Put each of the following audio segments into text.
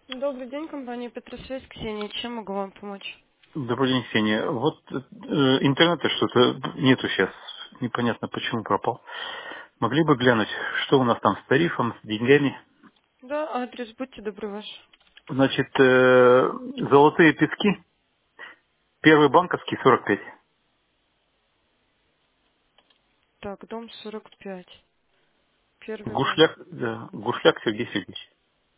Добрый день, компания Петросвязь, Ксения. Чем могу вам помочь? Добрый день, Ксения. Вот интернета что-то нету сейчас. Непонятно, почему пропал. Могли бы глянуть, что у нас там с тарифом, с деньгами? Да, адрес, будьте добры, ваш. Значит, золотые пески, первый банковский 45. Так, дом 45. Первый банк. Гушляк, да, Гушляк Сергей Сергеевич.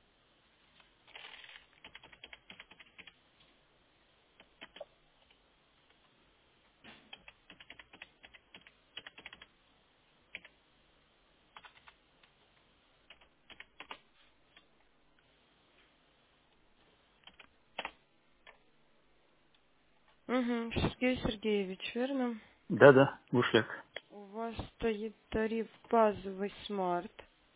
Угу, Сергей Сергеевич, верно? Да, Гушляк. У вас стоит тариф базовый смарт.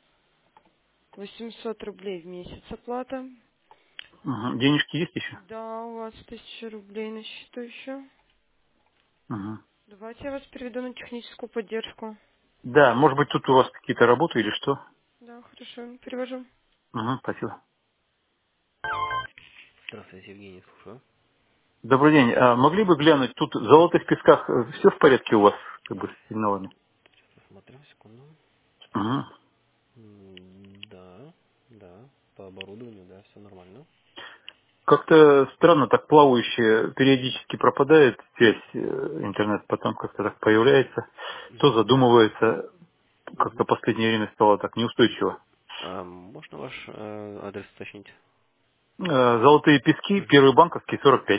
800 рублей в месяц оплата. Мгм. Денежки есть еще? Да, у вас 1000 рублей на счету еще. Мгм. Давайте я вас переведу на техническую поддержку. Да, может быть, тут у вас какие-то работы или что? Да, хорошо, перевожу. Мгм, спасибо. Здравствуйте, Евгений, слушаю. Добрый день. А могли бы глянуть, тут в золотых песках все в порядке у вас, как бы, с сигналами? Посмотрим, секунду. Мгм. Да, да, по оборудованию, да, все нормально. Как-то странно так плавающее, периодически пропадает связь, интернет потом как-то так появляется, то задумывается, как-то Мгм. в последнее время стало так неустойчиво. А можно ваш адрес уточнить? Золотые пески, Мгм. первый банковский 45.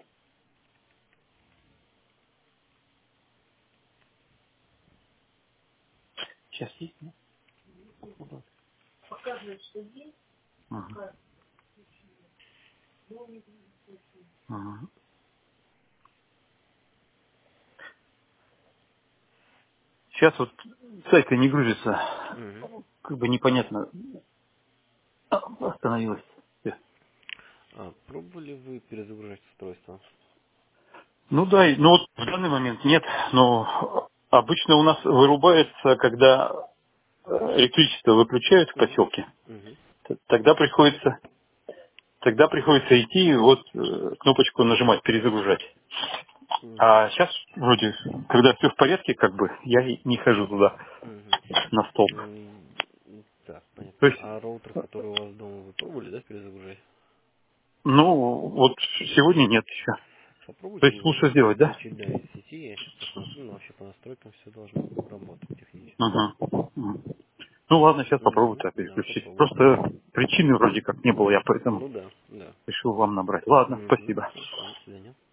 Сейчас есть, да? Мгм. Мгм. Сейчас вот сайт не грузится, Мгм. как бы непонятно, остановилось. А пробовали вы перезагружать устройство? Ну да, ну вот в данный момент нет, но обычно у нас вырубается, когда электричество выключают в Мгм. поселке, Мгм. тогда приходится идти и вот кнопочку нажимать, перезагружать. Мгм. А сейчас вроде, когда все в порядке, как бы, я и не хожу туда, Мгм. на столб. Так, То понятно. есть, А роутер, который у вас дома, вы пробовали, да, перезагружать? ну, вот сегодня нет еще. То Попробуйте есть его лучше сделать, да? подключить, да, из сети. Я сейчас посмотрю, но вообще по настройкам все должно работать технически. Мгм. Ну ладно, сейчас попробую Угу. так Да, переключить. попробуйте. Просто причины вроде как не было, я поэтому Ну да, да. решил вам набрать. Ладно, Угу. спасибо. Хорошо, до свидания.